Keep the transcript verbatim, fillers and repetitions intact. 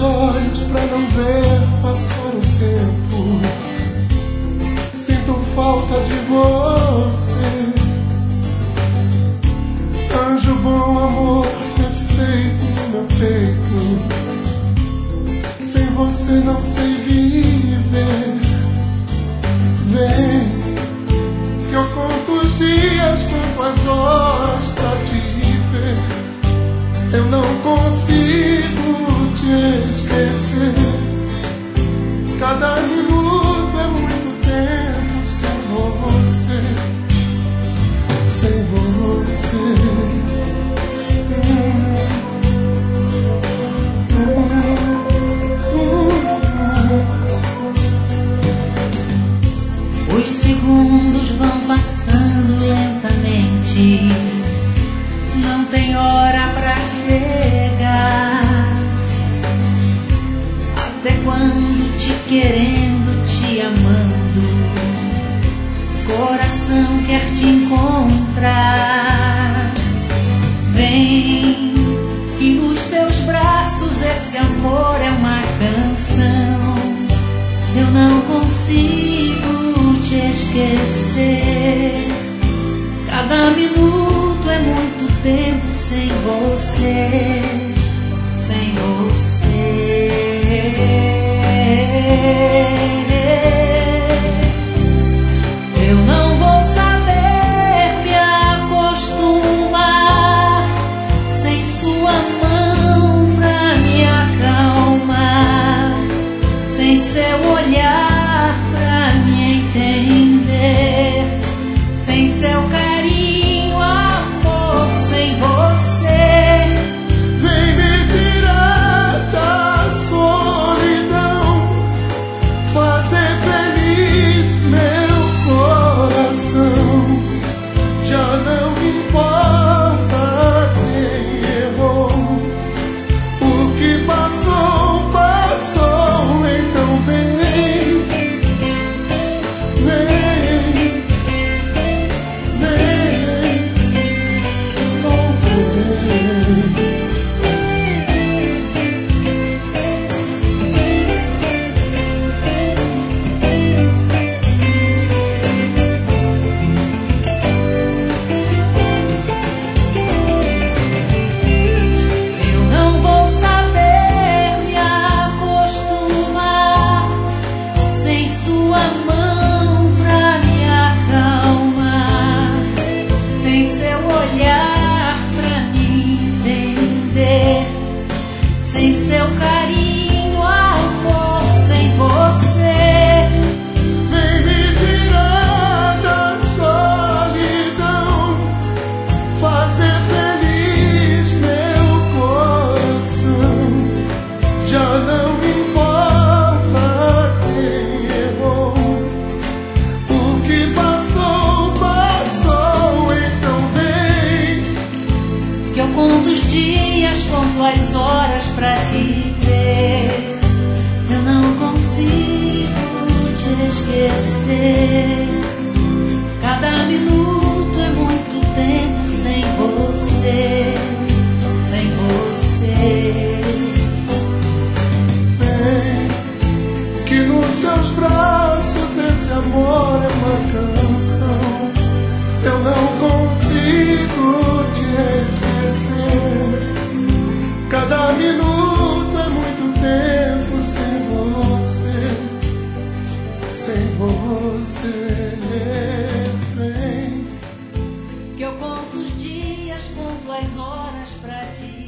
olhos pra não ver passar o tempo. Sinto falta de você, anjo bom, amor perfeito no meu peito. Sem você não sei viver. Vem, que eu conto os dias, conto as horas pra te ver. Eu não consigo te esquecer. Cada minuto é muito tempo sem você, sem você. Os segundos vão passando lentamente, não tem hora pra chegar. Até quando te querendo, te amando, coração quer te encontrar. Vem, que nos seus braços esse amor é uma canção. Eu não consigo te esquecer. Cada minuto é muito tempo sem você, sem você. Eu não vou saber me acostumar sem sua mão pra me acalmar, sem seu olhar pra me entender, sem seu carinho, amor, sem você. Vem me tirar da solidão, fazer feliz meu coração. Já não importa quem errou, o que passou, passou. Então vem, vem, vem, oh vem. Eu não vou saber me acostumar sem sua mão pra me acalmar, sem seu olhar pra me entender, sem seu carinho, amor, sem você. Vem me tirar da solidão, fazer feliz meu coração. Já não importa quem errou, o que passou, passou. Então vem, Que eu conto os dias, conto as horas pra te ver. Eu não consigo te esquecer. Cada minuto é muito tempo sem você, sem você. vem, que nos seus braços esse amor é uma canção. Eu não consigo te esquecer. Cada minuto é muito tempo sem você, sem você. Vem. Que eu conto os dias, conto as horas pra te